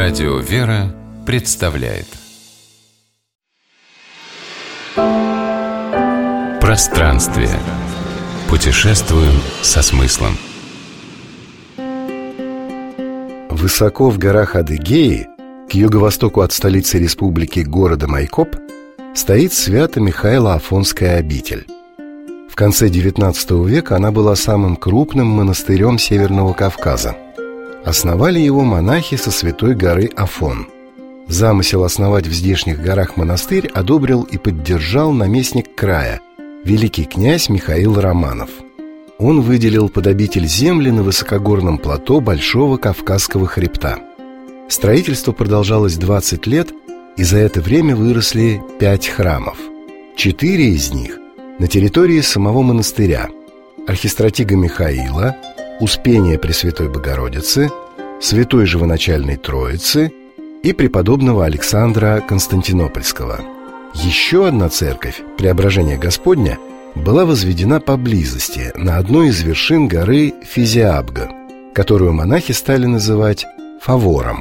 Радио «Вера» представляет Пространствие. Путешествуем со смыслом. Высоко в горах Адыгеи, к юго-востоку от столицы республики города Майкоп, стоит Свято-Михайло-Афонская обитель. В конце XIX века она была самым крупным монастырем Северного Кавказа. Основали его монахи со святой горы Афон. Замысел основать в здешних горах монастырь одобрил и поддержал наместник края, великий князь Михаил Романов. Он выделил под обитель земли на высокогорном плато Большого Кавказского хребта. Строительство продолжалось 20 лет, и за это время выросли 5 храмов. 4 из них на территории самого монастыря: Архистратига Михаила, Успения Пресвятой Богородицы, Святой Живоначальной Троицы и преподобного Александра Константинопольского. Еще одна церковь, Преображения Господня, была возведена поблизости, на одной из вершин горы Физиабга, которую монахи стали называть Фавором.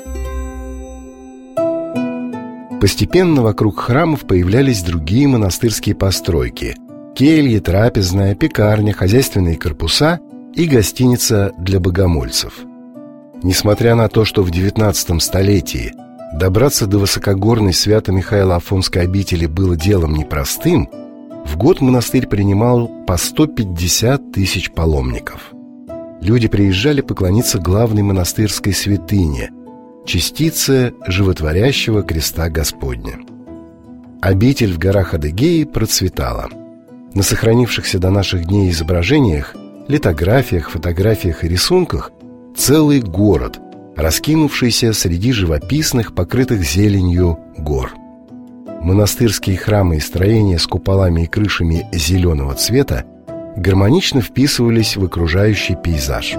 Постепенно вокруг храмов появлялись другие монастырские постройки: кельи, трапезная, пекарня, хозяйственные корпуса и гостиница для богомольцев. Несмотря на то, что в XIX столетии добраться до высокогорной Свято-Михайло-Афонской обители было делом непростым, в год монастырь принимал по 150 тысяч паломников. Люди приезжали поклониться главной монастырской святыне – частице животворящего креста Господня. Обитель в горах Адыгеи процветала. На сохранившихся до наших дней изображениях, литографиях, фотографиях и рисунках целый город, раскинувшийся среди живописных, покрытых зеленью гор. Монастырские храмы и строения с куполами и крышами зеленого цвета гармонично вписывались в окружающий пейзаж.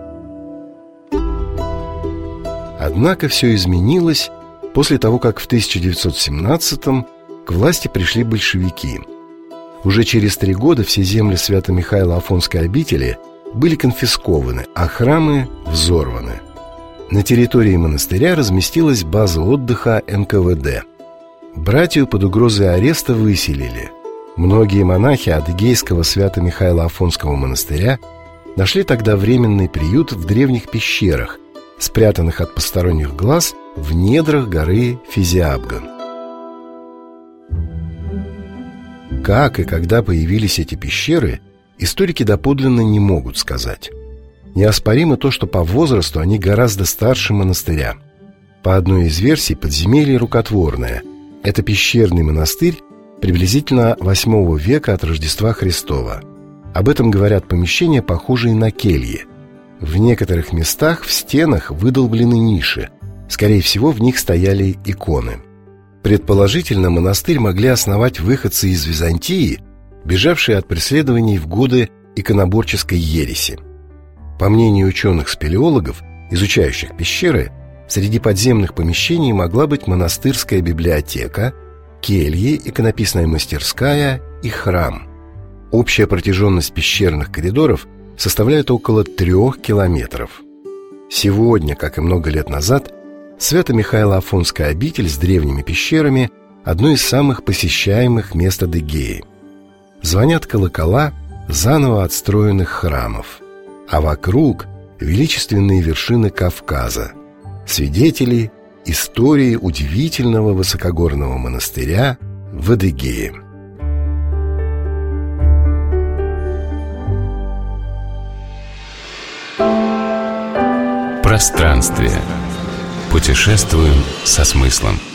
Однако все изменилось после того, как в 1917-м к власти пришли большевики. Уже через 3 года все земли Свято-Михайло-Афонской обители были конфискованы, а храмы взорваны. На территории монастыря разместилась база отдыха НКВД. Братью под угрозой ареста выселили. Многие монахи Адыгейского Свято-Михайло-Афонского монастыря нашли тогда временный приют в древних пещерах, спрятанных от посторонних глаз в недрах горы Физиабга. Как и когда появились эти пещеры, историки доподлинно не могут сказать. Неоспоримо то, что по возрасту они гораздо старше монастыря. По одной из версий, подземелье рукотворное. Это пещерный монастырь приблизительно 8 века от Рождества Христова. Об этом говорят помещения, похожие на кельи. В некоторых местах в стенах выдолблены ниши. Скорее всего, в них стояли иконы. Предположительно, монастырь могли основать выходцы из Византии, бежавшие от преследований в годы иконоборческой ереси. По мнению ученых-спелеологов, изучающих пещеры, среди подземных помещений могла быть монастырская библиотека, кельи, иконописная мастерская и храм. Общая протяженность пещерных коридоров составляет около 3 километров. Сегодня, как и много лет назад, Свято-Михайло-Афонская обитель с древними пещерами – одно из самых посещаемых мест Адыгеи. Звонят колокола заново отстроенных храмов, а вокруг величественные вершины Кавказа, свидетели истории удивительного высокогорного монастыря в Адыгее. Пространствие. Путешествуем со смыслом.